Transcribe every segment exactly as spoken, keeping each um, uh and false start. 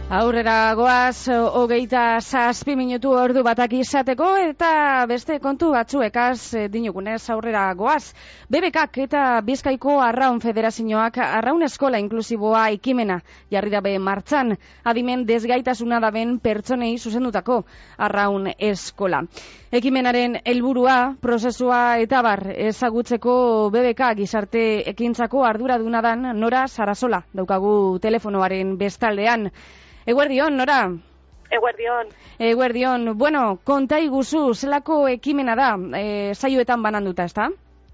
Aurrera goaz, hogeita zazpi minutu ordu batak izateko eta beste kontu batzuekaz dinugunez aurrera goaz. B B Kak eta Bizkaiko Arraun Federazioak Arraun Eskola Inklusiboa ekimena jarri dabe martxan, adimen desgaitasuna daben pertsonei zuzendutako Arraun Eskola. Ekimenaren helburua, prozesua eta bar ezagutzeko B B K gizarte ekintzako arduraduna dan Nora Sarasola daukagu telefonoaren bestaldean. Eguerdion, Nora? Eguerdion. Eguerdion. Bueno, konta iguzu, zelako ekimena da, e, saioetan bananduta, ezta?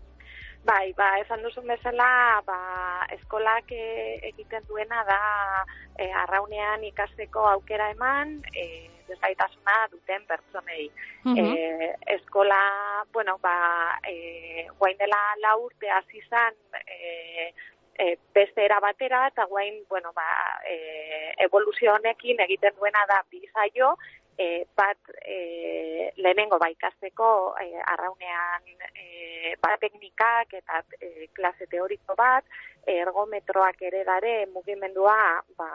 Bai, ba, esan duzun bezala, ba, eskolak e, egiten duena da e, arraunean ikasteko aukera eman, e, desgaitasuna duten pertsonei. Uh-huh. e, eskola, bueno, ba, e, guain dela lau urte hasi izan, e, E, beste era batera, eta guain, bueno, ba, e, evoluzio honekin egiten duena da bi saio, e, bat e, lehenengo ba ikasteko e, arraunean e, ba, teknikak eta e, klase teoriko bat, ergometroak ere dare mugimendua ba,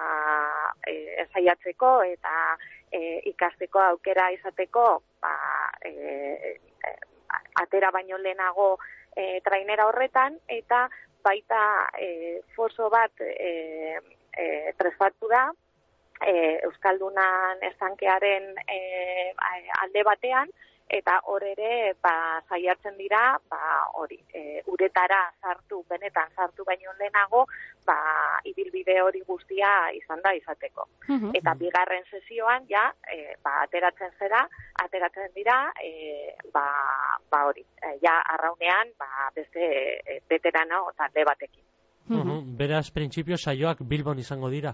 e, esaiatzeko eta e, ikasteko aukera izateko ba, e, e, atera baino lehenago e, trainera horretan, eta baita e, foso bat e, e, prestatu da e, Euskaldunan estankearen e, alde batean, eta hor ere ba, saiatzen dira ba, hori, e, uretara sartu, benetan sartu baino lehenago, ba, ibilbide hori guztia izan da izateko. Uh-huh. Eta bigarren sesioan ja, e, ba, ateratzen zera, ateratzen dira, e, ba, ba hori, e, ja arraunean ba, beste e, veterano talde batekin. Uh-huh. Beraz, printzipio saioak Bilbon izango dira?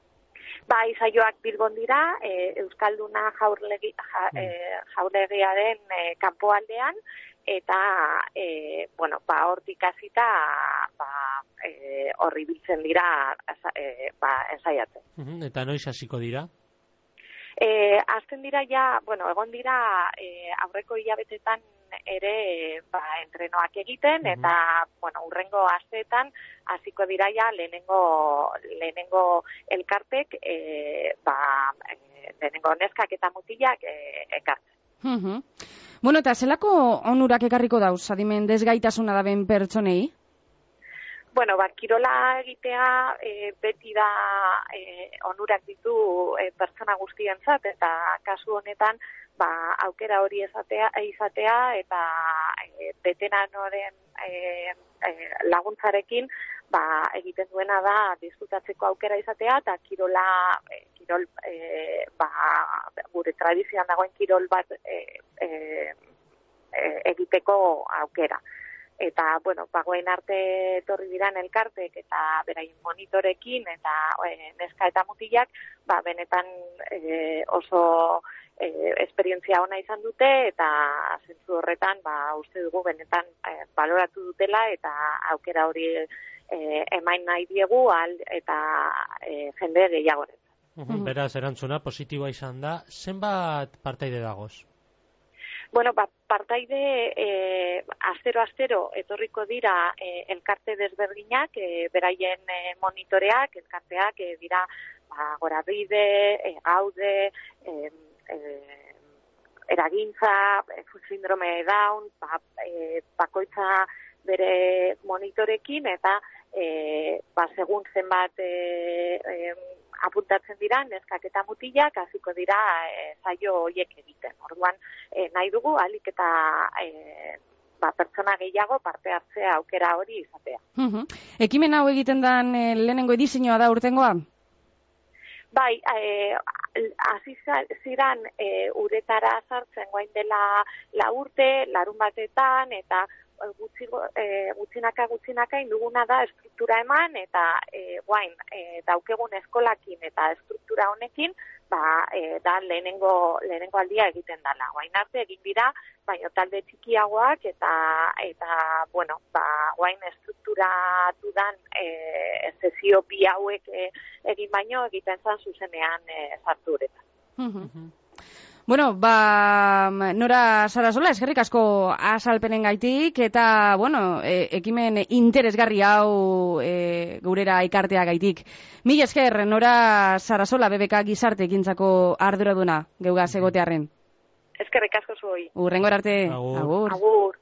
Bai, saioak Bilbon dira, e, Euskalduna jaurlegi, ja, e, jaurlegiaren e, kanpoaldean, eta e, bueno, ba, hortik hasita ba, e, horri biltzen dira e, ba, ensaiatzen. Uh-huh. Eta noiz hasiko dira? E, azten dira ja, bueno, egon dira e, aurreko hilabetetan ere ba, entrenoak egiten, uh-huh. eta bueno, urrengo asteetan hasiko dira ja lehenengo, lehenengo elkartek, e, ba, e, lehenengo neskak eta mutilak e, ekartzen. Uh-huh. Bueno, eta zelako onurak ekarriko dauz, adimen desgaitasuna daben pertsonei? Bueno, ba, kirola egitea e, beti da e, onurak ditu e, pertsona guztientzat, eta kasu honetan ba, aukera hori izatea, izatea eta e, veteranoren e, e, laguntzarekin ba, egiten duena da diskutatzeko aukera izatea, eta kirola, e, kirol, e, ba, gure tradizioan dagoen kirol bat e, e, e, egiteko aukera. Eta, bueno, bagoen arte etorri diran elkartek eta beraien monitorekin eta e, neska eta mutilak, ba, benetan e, oso e, esperientzia ona izan dute, eta zentzu horretan, ba, uste dugu benetan e, baloratu dutela, eta aukera hori e, emain nahi diegu al, eta e, jende gehiagoren. Uh-huh. Beraz, erantzuna positiboa izan da. Zenbat partaide dagoz? Bueno, ba, partaide e, astero-astero etorriko dira e, elkarte desberdinak, e, beraien e, monitoreak, elkarteak e, dira ba, Gorabide, e, Gaude, e, e, Eragintza, e, sindrome Down, ba, e, bakoitza bere monitorekin, eta e, ba, segun zenbat e, e, apuntatzen dira, neskak eta mutilak hasiko dira e, saio horiek egiten. Orduan, e, nahi dugu, alik eta e, ba, pertsona gehiago parte hartzea aukera hori izatea. Uh-huh. Ekimen hau egiten den e, lehenengo edizioa da urtengoa? Bai, hasi e, ziran e, uretara sartzen guain dela la urte, larun batetan, eta Gutxi, e, gutxinaka gutxinaka induguna da estruktura eman, eta e, guain e, daukegun eskolakin eta estruktura honekin ba, e, da lehenengo, lehenengo aldia egiten dela. Guain arte egin dira, baina talde txikiagoak eta eta bueno, ba, guain estrukturatu dan e, sesio bi hauek e, egin baino egiten zan zuzenean e, sartu uretan. Uh-huh. Bueno, ba, Nora Sarasola, eskerrik asko azalpenen gaitik, eta, bueno, e, ekimen interesgarri hau e, gurera ikartea gaitik. Mil esker, Nora Sarasola, B B K gizarte ekintzako arduraduna, geugaz egotearren. Eskerrik asko zuoi. Urrengor arte. Agur. Agur. Agur.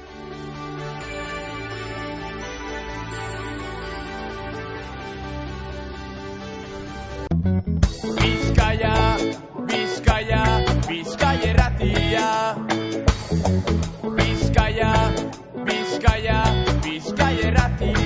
Bizkaia, Bizkaia, Bizkaia erratia. Bizkaia, Bizkaia, Bizkaia erratia.